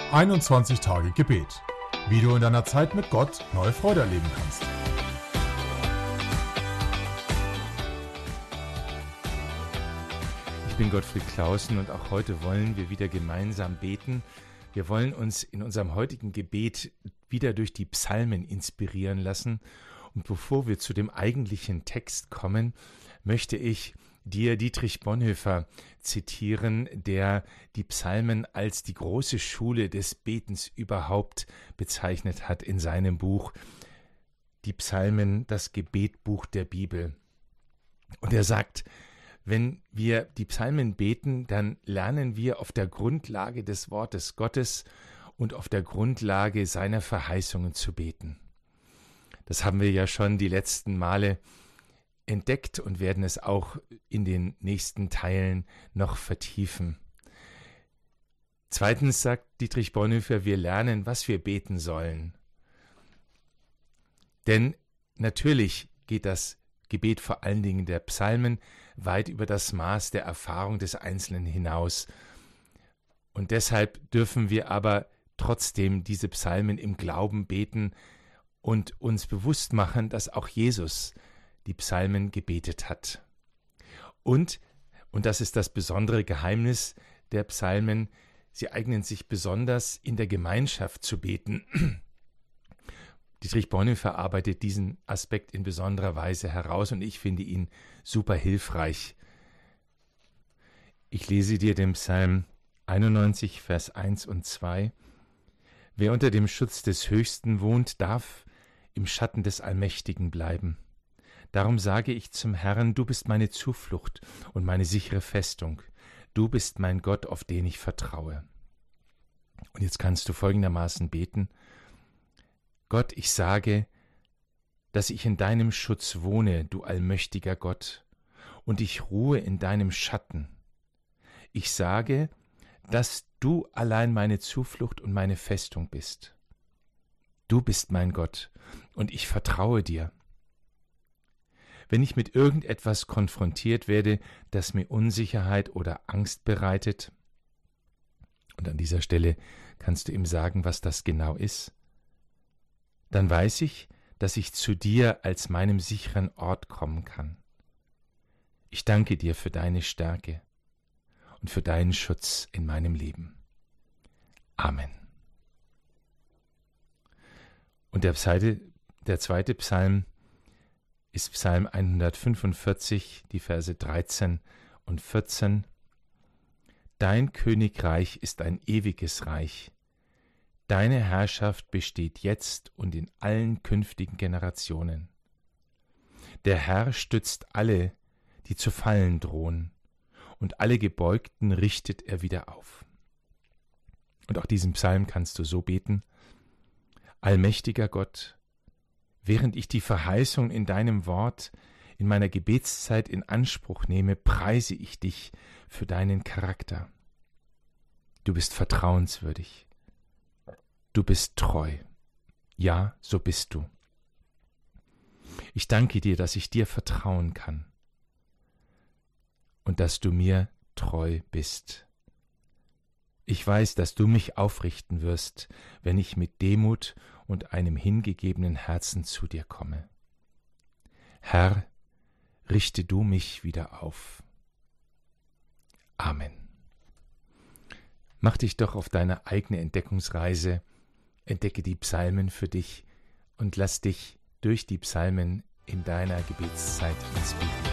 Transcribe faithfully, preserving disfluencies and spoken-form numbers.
einundzwanzig Tage Gebet. Wie du in deiner Zeit mit Gott neue Freude erleben kannst. Ich bin Gottfried Clausen und auch heute wollen wir wieder gemeinsam beten. Wir wollen uns in unserem heutigen Gebet wieder durch die Psalmen inspirieren lassen. Und bevor wir zu dem eigentlichen Text kommen, möchte ich dir Dietrich Bonhoeffer zitieren, der die Psalmen als die große Schule des Betens überhaupt bezeichnet hat in seinem Buch Die Psalmen, das Gebetbuch der Bibel. Und er sagt, wenn wir die Psalmen beten, dann lernen wir auf der Grundlage des Wortes Gottes und auf der Grundlage seiner Verheißungen zu beten. Das haben wir ja schon die letzten Male entdeckt und werden es auch in den nächsten Teilen noch vertiefen. Zweitens sagt Dietrich Bonhoeffer, wir lernen, was wir beten sollen. Denn natürlich geht das Gebet vor allen Dingen der Psalmen weit über das Maß der Erfahrung des Einzelnen hinaus. Und deshalb dürfen wir aber trotzdem diese Psalmen im Glauben beten und uns bewusst machen, dass auch Jesus die Psalmen gebetet hat. Und, und das ist das besondere Geheimnis der Psalmen, sie eignen sich besonders in der Gemeinschaft zu beten. Dietrich Bonhoeffer arbeitet diesen Aspekt in besonderer Weise heraus und ich finde ihn super hilfreich. Ich lese dir den Psalm einundneunzig, Vers eins und zwei. Wer unter dem Schutz des Höchsten wohnt, darf im Schatten des Allmächtigen bleiben. Darum sage ich zum Herrn, du bist meine Zuflucht und meine sichere Festung. Du bist mein Gott, auf den ich vertraue. Und jetzt kannst du folgendermaßen beten. Gott, ich sage, dass ich in deinem Schutz wohne, du allmächtiger Gott, und ich ruhe in deinem Schatten. Ich sage, dass du allein meine Zuflucht und meine Festung bist. Du bist mein Gott, und ich vertraue dir. Wenn ich mit irgendetwas konfrontiert werde, das mir Unsicherheit oder Angst bereitet, und an dieser Stelle kannst du ihm sagen, was das genau ist, dann weiß ich, dass ich zu dir als meinem sicheren Ort kommen kann. Ich danke dir für deine Stärke und für deinen Schutz in meinem Leben. Amen. Und der, Psalm, der zweite Psalm ist Psalm hundertfünfundvierzig, die Verse dreizehn und vierzehn. Dein Königreich ist ein ewiges Reich. Deine Herrschaft besteht jetzt und in allen künftigen Generationen. Der Herr stützt alle, die zu fallen drohen, und alle Gebeugten richtet er wieder auf. Und auch diesen Psalm kannst du so beten. Allmächtiger Gott, während ich die Verheißung in deinem Wort in meiner Gebetszeit in Anspruch nehme, preise ich dich für deinen Charakter. Du bist vertrauenswürdig. Du bist treu. Ja, so bist du. Ich danke dir, dass ich dir vertrauen kann und dass du mir treu bist. Ich weiß, dass du mich aufrichten wirst, wenn ich mit Demut und einem hingegebenen Herzen zu dir komme. Herr, richte du mich wieder auf. Amen. Mach dich doch auf deine eigene Entdeckungsreise, entdecke die Psalmen für dich und lass dich durch die Psalmen in deiner Gebetszeit inspirieren.